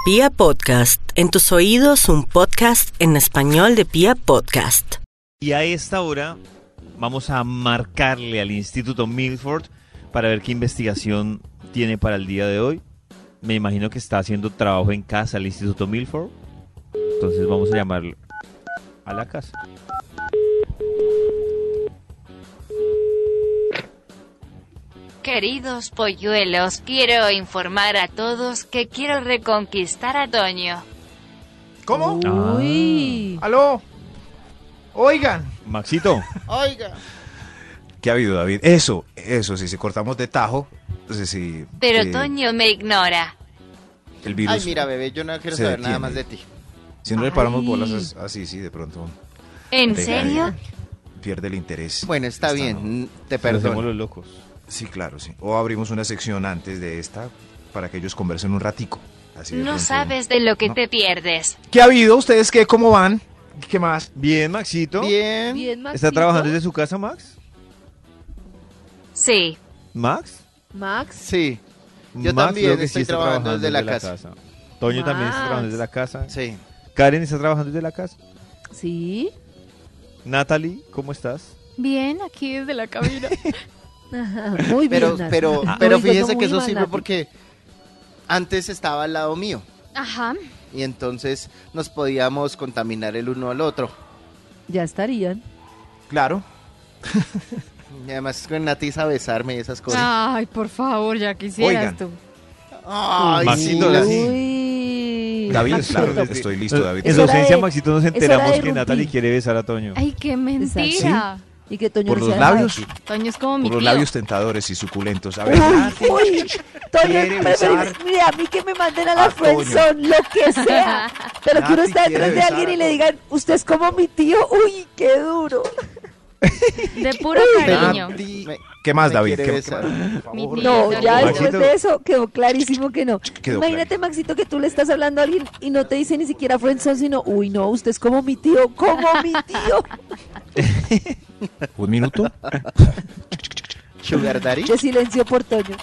Pía Podcast, en tus oídos un podcast en español de Pía Podcast. Y a esta hora vamos a marcarle al Instituto Milford para ver qué investigación tiene para el día de hoy. Me imagino que está haciendo trabajo en casa el Instituto Milford. Entonces vamos a llamarlo a la casa. Queridos polluelos, quiero informar a todos que quiero reconquistar a Toño. ¿Cómo? Uy. ¿Aló? Oigan. Maxito. Oiga. ¿Qué ha habido, David? Eso, si cortamos de tajo, entonces sí. Pero Toño me ignora. El virus. Ay, mira, bebé, yo no quiero se saber nada detiene. más de ti. Si no le paramos bolas así, sí, de pronto ¿En Venga, serio? pierde el interés. Bueno, está bien, te Hacemos perdono. los locos. Sí, claro, sí. O abrimos una sección antes de esta para que ellos conversen un ratico. Así de No pronto. sabes de lo que No. te pierdes. ¿Qué ha habido? ¿Ustedes qué? ¿Cómo van? ¿Qué más? Bien, Maxito. Bien. Bien, Maxito. ¿Está trabajando desde su casa, Max? Sí. ¿Max? Max. Sí, Yo Max también creo que estoy está trabajando desde la casa. Toño también está Max. trabajando desde la casa. sí. Karen está trabajando desde la casa. Sí. Natalie, ¿cómo estás? Bien, aquí desde la cabina. Ajá, muy bien. Pero, Nati. pero, Muy pero bien, fíjense muy que eso mal, sirve Nati. porque antes estaba al lado mío Ajá. y entonces nos podíamos contaminar el uno al otro. Ya estarían. Claro. Y además con Nati a besarme y esas cosas. Ay, por favor, ya quisieras Oigan. tú. Ay, Maxito, sí, sí. Uy. David, Maxito. claro, estoy listo, David. En Es su hora ausencia, de- Maxito, nos es hora enteramos de que irrumpir. Natalie quiere besar a Toño. Ay, qué mentira. Y que Toño Por no los se ha labios, dejado. Toño es como mi por los tío. labios tentadores y suculentos. A ver, Uy, uy, Toño, quiere pero besar mira, a mí que me manden a la a Toño. friendzone, lo que sea. Pero que uno Nati está quiere detrás de besar alguien a y le Toño. digan, usted es como mi tío. Uy, qué duro. De puro cariño. Nati, ¿qué más, me David? quiere ¿Qué- besar. por Mi favor? tía. No, ya Maxito. después de eso quedó clarísimo que no. Quedó Imagínate, Maxito, que tú le estás hablando a alguien y no te dice ni siquiera friendzone, sino, uy, no, usted es como mi tío, como mi tío. ¿Un minuto? Sugar Daddy. De silencio por Toño.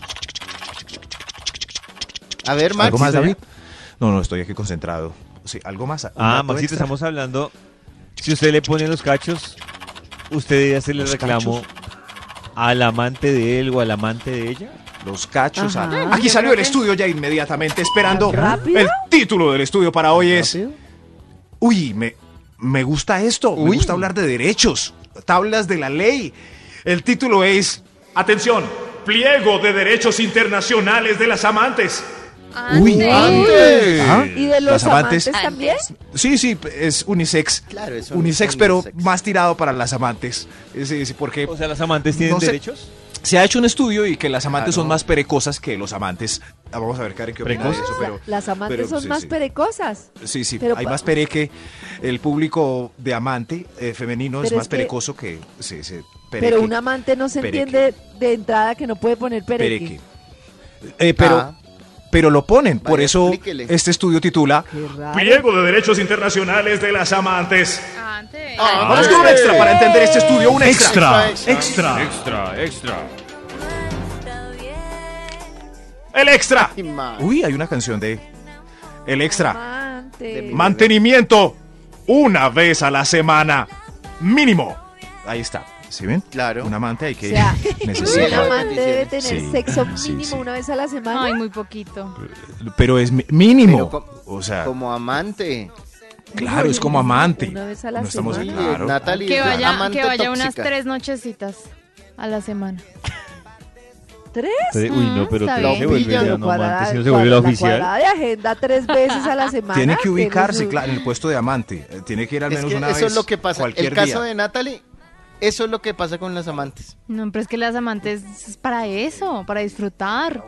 A ver, Max. ¿Algo más, David? No, estoy aquí concentrado. Sí, ¿algo más? ¿Un Ah, dato Maxito, extra? estamos hablando. Si usted le pone los cachos, usted debe hacerle ¿Los reclamo cachos? al amante de él o al amante de ella. Los cachos. Ajá. Aquí salió el estudio ya inmediatamente, esperando. ¿Rápido? El título del estudio para hoy es... ¿Rápido? Uy, me gusta esto. Me Uy. gusta hablar de derechos, tablas de la ley. El título es... Atención, pliego de derechos internacionales de las amantes. Uy, Antes. ¿Ah? ¿Y de los Las amantes. amantes también? Sí, es unisex. Claro, es Unisex, pero más tirado para las amantes. Sí, porque O sea, ¿las amantes tienen No sé. derechos? se ha hecho un estudio y que las amantes Claro. son más perecosas que los amantes. Ah, vamos a ver, Karen, qué opina de ¿Precosas? eso. Pero, Las amantes pero son sí, más sí. perecosas. Sí, Pero hay pa- más pereque. El público de amante femenino es Pero más es que- perecoso que... Sí, pereque. Pero un amante no se Pereque. entiende de entrada que no puede poner pereque. Pero... Ah, Pero lo ponen, por Vaya, eso explíquele. este estudio titula Qué raro. Pliego de derechos internacionales de las amantes. Antes. Vamos con un extra para entender este estudio, un extra. extra. Extra. El extra. Ay, ma. Uy, hay una canción de El extra. Amante. Mantenimiento una vez a la semana, mínimo. Ahí está, ¿sí ven? Claro. Un amante hay que O sea, un necesita, amante debe tener Sí, sexo sí, mínimo sí. una vez a la semana. Ay, muy poquito. pero es mínimo. Pero O sea, Como amante. claro, es como amante. Una vez a la No estamos semana. claro. Natalie Que es vaya, amante que vaya unas tóxica. 3 nochecitas a la semana. ¿Tres? Uy, no, pero Está creo bien. que vuelve Pillan, ya Pero no amante, si no se vuelve la oficial. cuadrada de agenda 3 veces a la semana. Tiene que ubicarse, Tiene su- claro, en el puesto de amante. Tiene que ir al Es menos que una eso vez. es lo que pasa. Cualquier El caso día. de Natalie, eso es lo que pasa con las amantes. No, pero es que las amantes es para eso, para disfrutar.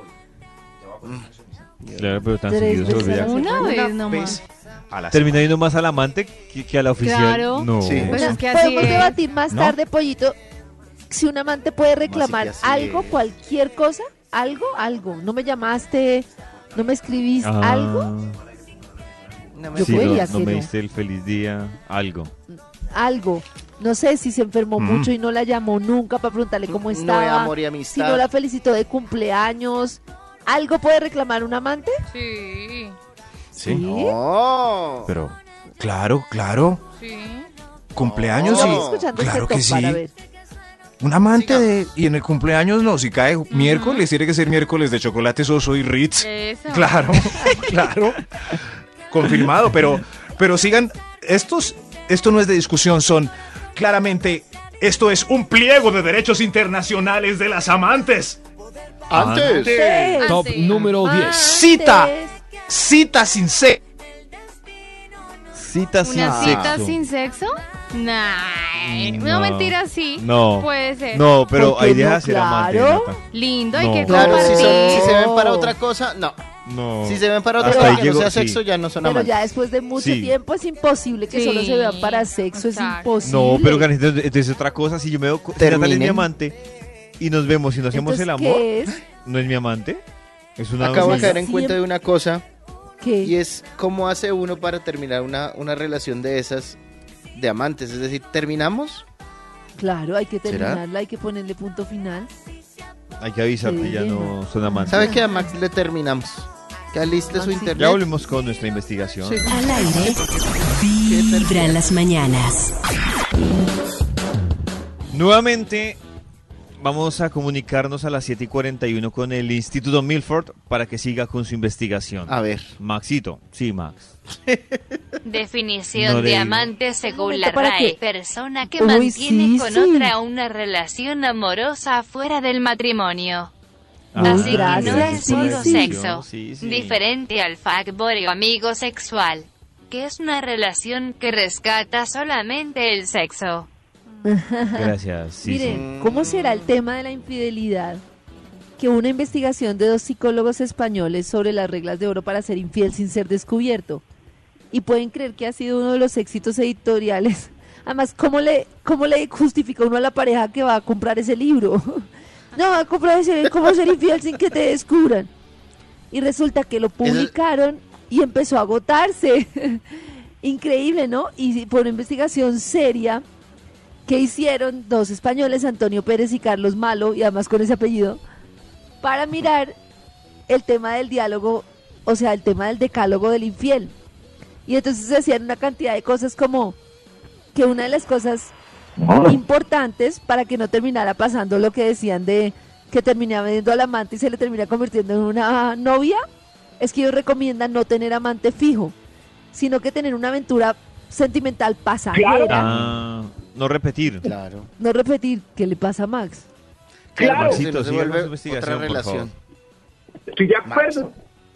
Claro, pero tan 3 seguido se veces vuelve a la ya. Una semana. vez nomás. Vez a la Termina yendo más al amante que a la oficial. Claro. No. Sí. Pues es que así Podemos es. debatir más ¿No? tarde, Pollito, si un amante puede reclamar Así que así algo, es. cualquier cosa, algo. No me llamaste, no me escribiste, Ah, algo, No me Yo sí, creería no que me no. diste el feliz día, algo. algo. No sé si se enfermó Mm. mucho y no la llamó nunca para preguntarle cómo No hay estaba, amor y si amistad. no la felicitó de cumpleaños. ¿Algo puede reclamar un amante? Sí. Sí. No. Pero, claro. Sí. Cumpleaños No. y... Escuchando Claro este que top para sí. ver. Un amante Siga. de... Y en el cumpleaños no, si cae miércoles, tiene que ser miércoles de chocolate soso y Ritz. Eso. Claro. Confirmado, pero sigan, esto no es de discusión, son claramente, Esto es un pliego de derechos internacionales de las amantes. Antes. Top número 10. cita sin C. Cita sin ¿Una cita sexo. sin sexo? Nah, No. no, mentira, sí. No. Puede ser. No, pero ¿Por qué ahí deja no? de ser amante. Claro. Nata. Lindo, No. hay que Claro, compartir. si se ven para otra cosa, no. No. Si se ven para otra Hasta cosa ahí que no llegó, sea sí. sexo, ya no son Pero amantes. ya después de mucho Sí. tiempo es imposible que Sí, solo se vean para sexo, exacto. es imposible. No, pero Karen, entonces otra cosa, si yo me veo, si Natalia es mi Terminen. amante y nos vemos y no hacemos Entonces, el amor, ¿qué es? ¿no es mi amante? Es una Acabo de cosa. caer en cuenta de una cosa, ¿Qué? y es cómo hace uno para terminar una relación de esas de amantes. Es decir, ¿terminamos? Claro, hay que ¿Será? terminarla, hay que ponerle punto final. Hay que avisar que ya no son amantes. ¿Sabe qué? A Max le terminamos. Que aliste su Maxi. internet. Ya volvemos con nuestra investigación. Sí. Al aire, vibra en las mañanas. Nuevamente vamos a comunicarnos a las 7:41 con el Instituto Milford para que siga con su investigación. A ver. Maxito, sí, Max. Definición No le de digo. amante según Un la momento, ¿para RAE. qué? Persona que Uy, mantiene sí, con sí. otra una relación amorosa fuera del matrimonio. Así gracias, que no es sí, solo sí. sexo. Sí, sí. Diferente al fuckboy o amigo sexual, que es una relación que rescata solamente el sexo. Gracias. Sí, Miren, ¿cómo será el tema de la infidelidad? Que una investigación de 2 psicólogos españoles sobre las reglas de oro para ser infiel sin ser descubierto. Y pueden creer que ha sido uno de los éxitos editoriales. Además, ¿cómo le justifica uno a la pareja que va a comprar ese libro? No, va a comprar ese, ¿cómo ser infiel sin que te descubran? Y resulta que lo publicaron y empezó a agotarse. Increíble, ¿no? Y por una investigación seria que hicieron 2 españoles, Antonio Pérez y Carlos Malo, y además con ese apellido, para mirar el tema del diálogo, o sea, el tema del decálogo del infiel. Y entonces se hacían una cantidad de cosas como que una de las cosas importantes para que no terminara pasando lo que decían de que terminaba viendo al amante y se le termina convirtiendo en una novia, es que ellos recomiendan no tener amante fijo, sino que tener una aventura sentimental pasajera. no repetir. Claro. No repetir, ¿qué le pasa a Max? Claro, Maxito, si no se siga con vuelve su investigación, otra por relación. Estoy de acuerdo.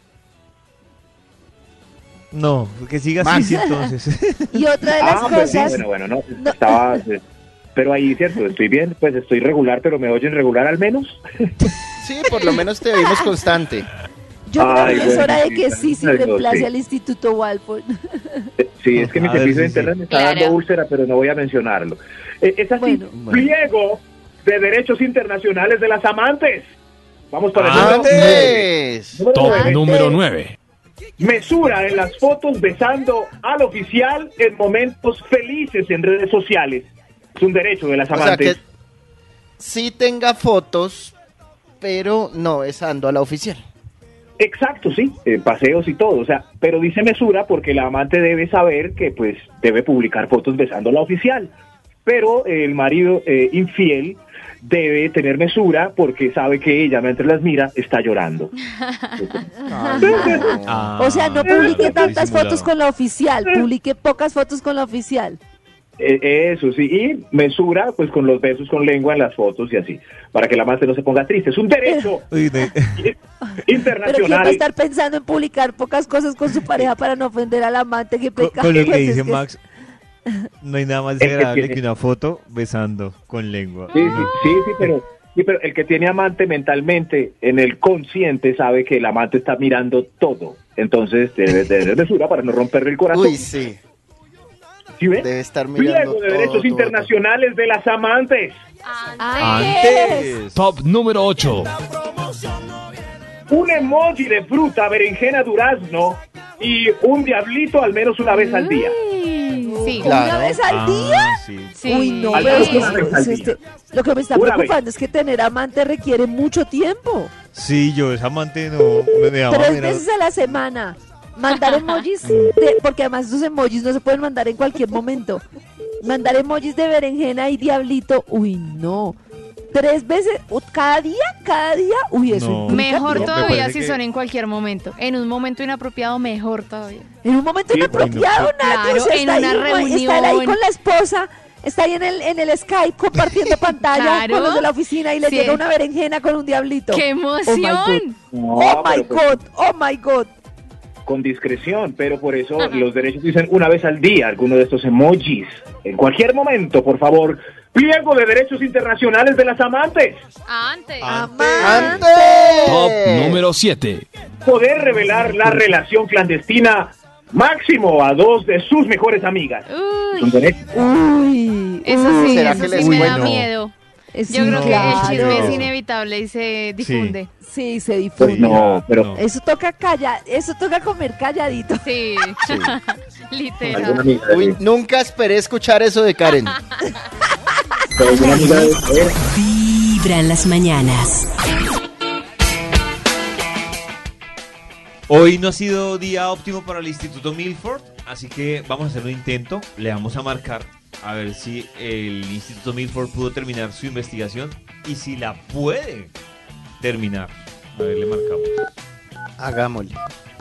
No, que siga Max. así sí, entonces. Y otra de las cosas, Bueno, no, No. estaba... Pero ahí, cierto, estoy bien, pues estoy regular, pero ¿me oyen regular al menos? Sí, por lo menos te vimos constante. yo creo Ay, que es hora de bueno, que sí, sí no, reemplace sí. al Instituto Walford. Sí, es que mi A ver, servicio de sí, internet sí. me está Claro. dando úlcera, pero no voy a mencionarlo. Es así, Bueno, Pliego de derechos internacionales de las amantes. Vamos para el ¡Antes! número Top nueve. número 9. Mesura en las fotos besando al oficial en momentos felices en redes sociales. Es un derecho de las O sea amantes. que sí tenga fotos, pero no besando a la oficial. Exacto, sí, paseos y todo, o sea, pero dice mesura porque la amante debe saber que pues debe publicar fotos besando a la oficial, pero el marido infiel debe tener mesura porque sabe que ella mientras las mira está llorando. o sea, no publique tantas disimulado. fotos con la oficial, publique pocas fotos con la oficial. Eso sí, y mesura pues con los besos con lengua en las fotos y así, para que la amante no se ponga triste, es un derecho Uy, Pero ¿quién va a internacional. estar pensando en publicar pocas cosas con su pareja para no ofender al amante? Qué pecado. con lo que Pues dice es que- Max, no hay nada más que desagradable tiene- que una foto besando con lengua. Sí, pero el que tiene amante mentalmente, en el consciente, sabe que el amante está mirando todo. Entonces debe tener mesura para no romperle el corazón. Uy, sí. ¿Sí ve? Debe estar mirando Pliego de todo, derechos todo, internacionales de las amantes. Antes. Top número 8. Un emoji de fruta, berenjena, durazno y un diablito al menos una vez al día. Sí. Claro. ¿Una vez al día? Sí. Sí. Uy, no, Al pero menos es que una vez al día. lo que me está Una preocupando es que tener amante requiere mucho tiempo. Sí, yo esa amante no me daba 3 menos. veces a la semana. Mandar emojis, porque además esos emojis no se pueden mandar en cualquier momento. Mandar emojis de berenjena y diablito, uy, no. 3 veces, cada día, uy, eso No. implica Mejor tiempo. todavía parece si que- son en cualquier momento. En un momento inapropiado, mejor todavía. En un momento Sí, inapropiado, Nati, claro, o sea, en está una ahí, está él ahí reunión. con la esposa, está ahí en el Skype compartiendo pantalla Claro. con los de la oficina y le Sí. llega una berenjena con un diablito. ¡Qué emoción! Oh my God, oh my God. Con discreción, pero por eso los derechos dicen una vez al día alguno de estos emojis. En cualquier momento, por favor. Pliego de derechos internacionales de las amantes. Antes. Amante. Top número 7. Poder revelar la relación clandestina máximo a 2 de sus mejores amigas. Un Uy, derecho. Uy, eso sí, ¿será eso que sí les me da cuento? miedo. sí, Yo creo que claro. el chisme es inevitable y se difunde. Sí, se difunde. Pues no, pero No. Eso toca comer calladito. Sí, literal. alguna amiga, Uy, nunca esperé escuchar eso de Karen. pero alguna amiga de Vibra en las mañanas. Hoy no ha sido día óptimo para el Instituto Milford, así que vamos a hacer un intento. Le vamos a marcar a ver si el Instituto Milford pudo terminar su investigación y si la puede terminar. A ver, le marcamos. Hagámosle.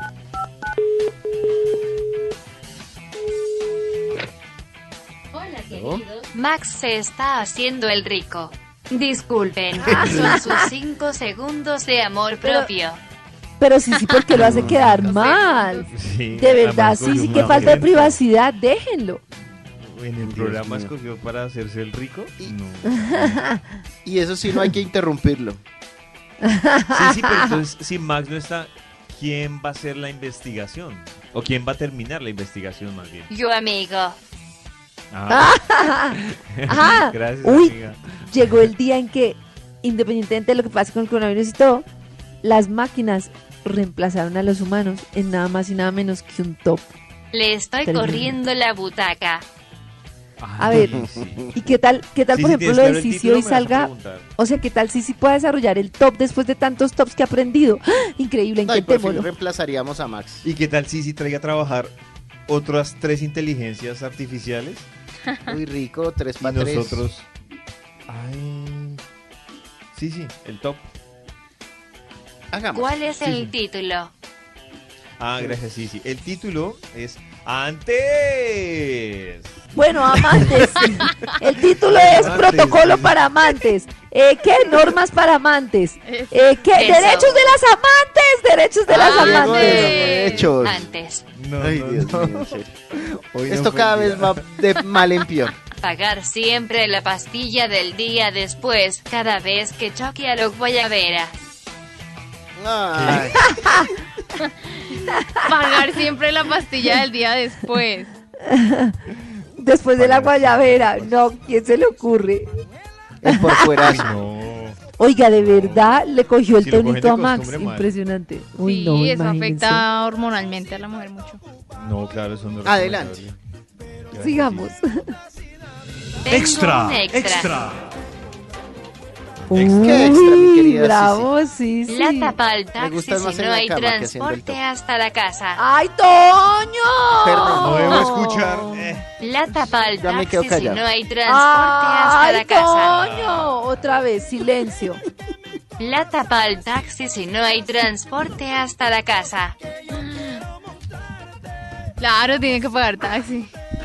Max se está haciendo el rico. Disculpen, son sus 5 segundos de amor propio. Pero sí, porque lo hace quedar mal. Sí, De verdad, además sí, cogió sí, una que falta de ofensa. privacidad, déjenlo. En el Dios programa mío. escogió para hacerse el rico. No. Y eso sí no hay que interrumpirlo. Sí, pero entonces si Max no está, ¿quién va a hacer la investigación? ¿O quién va a terminar la investigación más bien? Yo, amigo. Ah, Ajá. gracias, Uy, amiga. llegó el día en que, independientemente de lo que pase con el coronavirus y todo, las máquinas reemplazaron a los humanos en nada más y nada menos que un top. Le estoy Tremendo. corriendo la butaca. A ver, Sí. ¿y qué tal, Sí, por sí, ejemplo, tienes lo que de ver el Sisi título, hoy me vas a salga? preguntar. O sea, ¿qué tal Sisi pueda desarrollar el top después de tantos tops que ha aprendido? ¡Ah! Increíble, No, y por fin intentémoslo. reemplazaríamos a Max. ¿Y qué tal si traiga a trabajar otras 3 inteligencias artificiales? Muy rico, 3 Y para 3. nosotros... Ay... Sí, el top. Hagamos. ¿Cuál es Sí, el sí. título? Ah, gracias, sí. El título es Antes. Bueno, amantes. El título es Amantes, Protocolo sí. para amantes. ¿Qué? Normas para amantes. ¿Qué? Eso. Derechos de las amantes. Derechos de las Ah, Diego de los amantes. derechos. Antes. No, Ay, no, Dios no. mío, en serio. Hoy no Esto fue cada el vez día. va de mal en peor. Pagar siempre la pastilla del día después, cada vez que choque a los guayabera. Ay, Pagar siempre la pastilla del día después. Después de la guayabera. No, ¿quién se le ocurre? el por fuera. No. Oiga, de verdad le cogió el Si lo cogen tonito de a Max. costumbre, mal. Impresionante. Uy, Sí, no, eso imagínense. afecta hormonalmente a la mujer mucho. No, claro, eso no es Adelante. recomendable. Gracias, Sigamos. Tengo Extra, un extra. Uy, ¿Qué extra, mi querida bravo, sí, sí. La tapa al Me taxi gusta más si en no la hay cama que haciendo el transporte top. hasta la casa. ¡Ay, Toño! Perdón. No debo escuchar. La tapa al Ya me quedo taxi si callado. no hay transporte hasta ¡Ay, la casa. Toño! Otra vez, silencio. La tapa al taxi si no hay transporte hasta la casa. Claro, tiene que pagar taxi.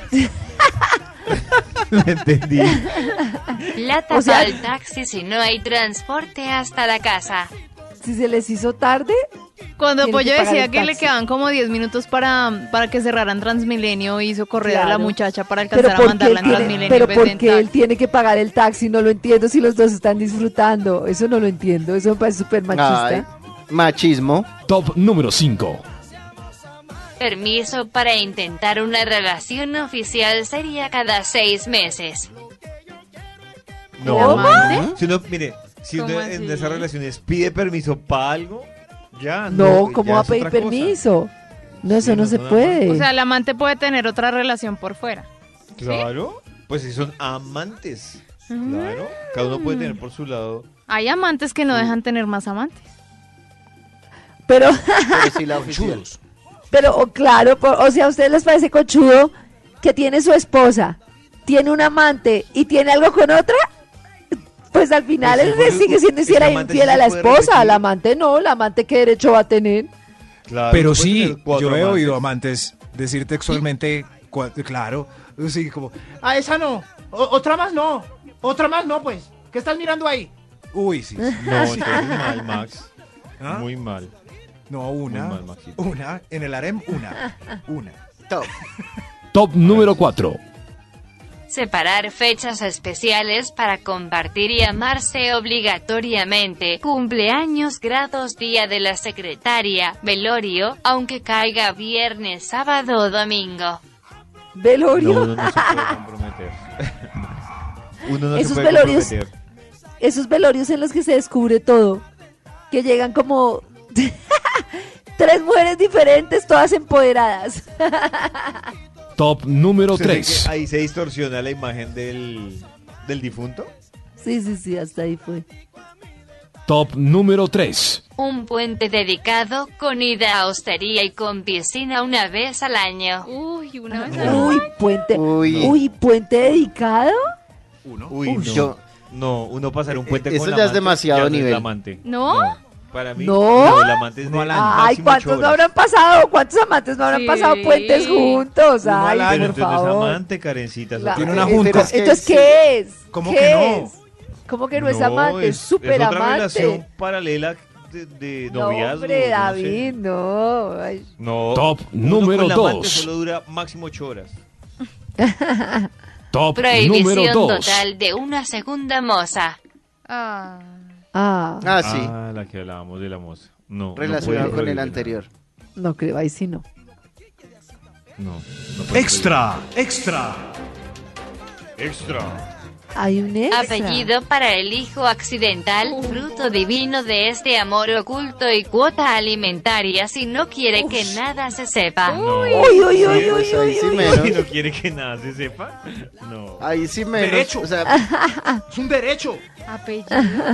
No entendí. La tapa O sea- al taxi si no hay transporte hasta la casa. Si se les hizo tarde, Cuando Tiene Pollo que pagar decía el que le taxi. quedaban como 10 minutos para que cerraran Transmilenio, hizo correr a la Claro. muchacha para pero alcanzar a ¿por qué mandarla él en tiene, Transmilenio. pero en vez de ¿por qué en él taxi. tiene que pagar el taxi? No lo entiendo si los dos están disfrutando. Eso no lo entiendo. Eso me parece súper machista. Ay, machismo. Top número 5. Permiso para intentar una relación oficial sería cada 6 meses. No. ¿Amante? Si uno, mire, si uno ¿Cómo en así? esas relaciones pide permiso para algo, ya No, ¿cómo ya va a es pedir otra cosa. permiso? No, eso Sí, no no se son puede. O sea, el amante puede tener otra relación por fuera. Claro, pues si son amantes. Claro, cada uno puede tener por su lado. Hay amantes que no dejan tener más amantes. pero, Pero sí la oficial. Pero, claro, o sea, ¿a ustedes les parece conchudo que tiene su esposa, tiene un amante y tiene algo con otra? Pues al final Pues él sí, le sigue siendo ese infiel, amante infiel sí a la se puede esposa, repetir. al amante no, el amante qué derecho va a tener. Claro, Pero puede sí, tener 4 yo he amantes. oído amantes decir textualmente, claro, sí, como, Ah, esa no. Otra más no. Otra más no, pues. ¿Qué estás mirando ahí? uy, sí. No, entonces mal, Max. ¿Ah? Muy mal. No, una, Muy mal, Maxito. una, en el harem, una. Top. Top número 4. Separar fechas especiales para compartir y amarse obligatoriamente. Cumpleaños, grados, día de la secretaria, velorio, aunque caiga viernes, sábado o domingo. Velorio. No, uno no se puede comprometer. Uno no Esos se puede velorios. comprometer. Esos velorios en los que se descubre todo, que llegan como 3 mujeres diferentes, todas empoderadas. Top número ¿Usted cree 3. que ahí se distorsiona la imagen del difunto? Sí, hasta ahí fue. Top número 3. Un puente dedicado con ida a hostería y con piscina una vez al año. Uy, una vez Uy, puente. Uy. Uy, puente dedicado. Uy, no. Yo- No, uno pasar un puente Eso con la ya es amante, demasiado ya no es nivel. la amante. ¿No? Para mí, ¿No? el amante es de Ay, máximo ¿cuántos 8 no horas. habrán pasado? ¿Cuántos amantes no habrán Sí. pasado puentes juntos? Uno al Ay, año. Pero por entonces no es favor. amante, Karencita. eso Claro. Tiene una tiene- junta. Pero es que Entonces, sí. ¿qué es? ¿Cómo ¿Qué que no? es? ¿Cómo que no es amante? Es súper otra relación amante. paralela de No, noviazgo. hombre, no sé. David, no. Ay. No. Top uno número con la amante 2. solo dura máximo 8 horas. Top número Prohibición 2. total de una segunda moza. Ah. Ah, Sí. Ah, la que hablábamos de la moza. No. Relacionado no puede con el prohibir anterior. no creo, ahí sí no. nada. No puede Extra, extra. prohibir. Extra. Hay un extra. Apellido para el hijo accidental, fruto divino de este amor oculto y cuota alimentaria si no quiere que nada se sepa. No. Uy, uy, uy, Sí, uy, pues ahí uy, sí uy. menos. ¿Y no quiere que nada se sepa? No. Ahí sí menos. Derecho. O sea, Es un derecho. Apellido.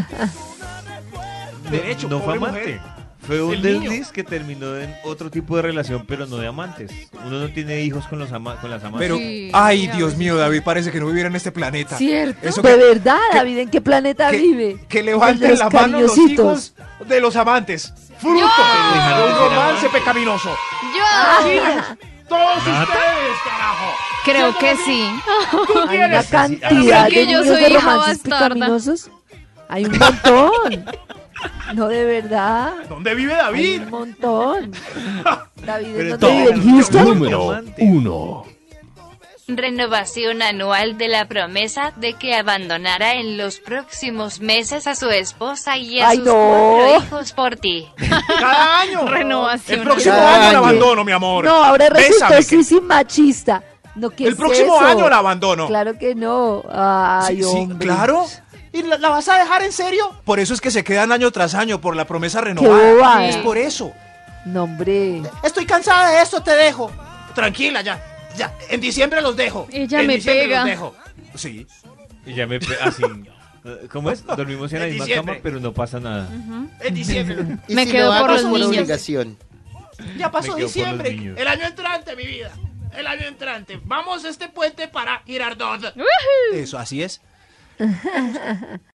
Derecho, No fue pobre amante. mujer. Fue un El niño. desliz que terminó en otro tipo de relación, pero no de amantes. Uno no tiene hijos con las amantes. Pero, Sí, ay, a Dios veces mío, sí. David, parece que no viviera en este planeta. ¿Cierto? Eso De que, verdad, David, ¿en qué planeta que- vive? que El de levanten los la mano los cariñositos. hijos de los amantes. Fruto dejaron de de un ser romance amantes. pecaminoso. Yo Niños, todos ¿Nata? ustedes, carajo. creo que sí. Tú Hay una tienes. cantidad Porque de yo niños soy de hija romances bastarda. pecaminosos. Hay un montón. No, de verdad. ¿Dónde vive Hay David? un montón. David, ¿en Pero dónde vive? ¿En todo- Houston? Número Amante. 1. Renovación anual de la promesa de que abandonará en los próximos meses a su esposa y a Ay, sus no. 4 hijos por ti. Cada año. Renovación. El próximo Cada año la año. abandono, mi amor. No, ahora resultó Bésame, sí, sí, machista. No, ¿qué El es próximo eso? año la abandono. Claro que no. Ay, Sí, sí, hombre. claro. ¿Y la vas a dejar en serio? Por eso es que se quedan año tras año por la promesa bobada. renovada. Es por eso. No, hombre. Estoy cansada de esto, te dejo. Tranquila, ya. Ya, en diciembre los dejo. Ella En me diciembre pega. los dejo. Sí. Y ya me... Así... ¿Cómo es? Dormimos en la En misma diciembre. cama, pero no pasa nada. En diciembre. y Me si quedo lo por hagas los por niños. obligación. Ya pasó Me quedo por diciembre. los niños. El año entrante, mi vida. El año entrante. Vamos a este puente para Girardot. Eso, así es.